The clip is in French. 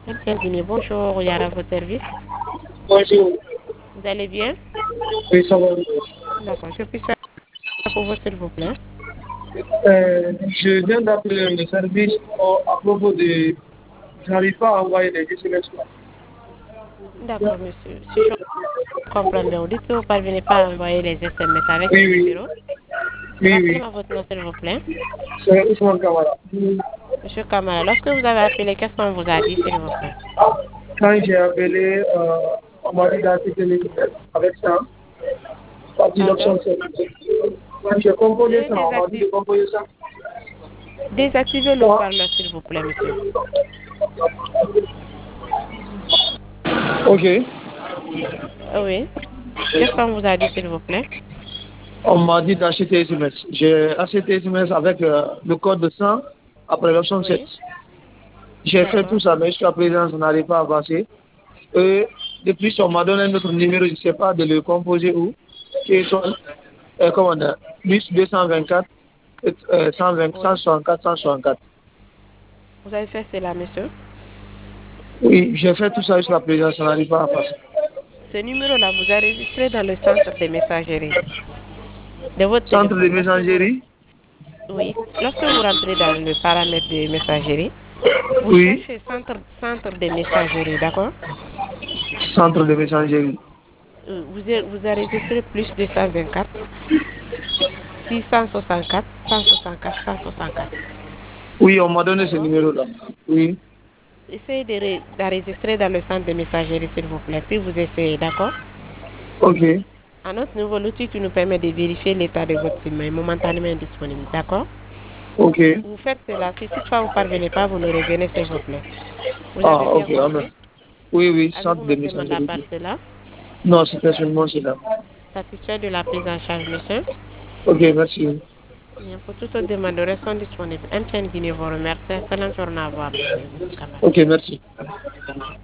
MTN Guinée, bonjour, Yara, à votre service. Bonjour. Vous allez bien? Oui, ça va. D'accord, je puis faire pour vous, s'il vous plaît. Je viens d'appeler le service à propos de... Je n'arrive pas à envoyer les SMS. D'accord, monsieur. Si je comprends bien, vous dites que vous ne parvenez pas à envoyer les SMS avec ce Oui, oui, numéro. oui, oui. Rappelez-moi votre nom, s'il vous plaît. C'est Ousmane Kamara. Monsieur Kamara, lorsque vous avez appelé, qu'est-ce qu'on vous a dit, s'il vous plaît? Quand j'ai appelé, on m'a dit d'assister les avec ça, partie Pardon? d'option 7. Quand j'ai composé Veuillez ça, on m'a dit de composer ça. désactiver le Moi, haut-parleur, s'il vous plaît, monsieur. ok. Oui. Qu'est-ce qu'on vous a dit, s'il vous plaît? On m'a dit d'acheter SMS. J'ai acheté SMS avec le code de 100 après l'option 7. Oui. J'ai fait tout D'accord. ça, mais jusqu'à présent, ça n'arrive pas à passer. Et depuis, on m'a donné un autre numéro, je ne sais pas de le composer où, qui est son, comment on a, plus 224, 120, Oui. 164, 164. Vous avez fait cela, monsieur? Oui, j'ai fait tout ça jusqu'à présent, ça n'arrive pas à passer. Ce numéro-là vous a enregistré dans le centre des messageries de votre Centre de téléphone. messagerie. Oui, lorsque vous rentrez dans le paramètre de messagerie, vous Oui, cherchez centre de messagerie, d'accord? centre de messagerie. Vous enregistrez plus 224 664 164 164. Oui, on m'a donné ce D'accord? numéro-là. Oui, Essayez d'enregistrer dans le centre de messagerie, s'il vous plaît. Puis vous essayez, d'accord? ok, À notre niveau, l'outil qui nous permet de vérifier l'état de votre SIM est momentanément indisponible, d'accord? ok. Vous faites cela. Si toutefois vous ne parvenez pas, vous nous revenez, s'il vous plaît. Vous Ah, avez bien ok, compris? oui, oui, Avez-vous centre de notre demande à messagerie. part cela? Non, c'était seulement cela. Satisfait de la prise en charge, monsieur? Ok, merci. Bien, pour toute autre demande, restons disponibles. MTN Guinée vous remercie. Excellente journée à vous, monsieur Kamara. Ok, merci.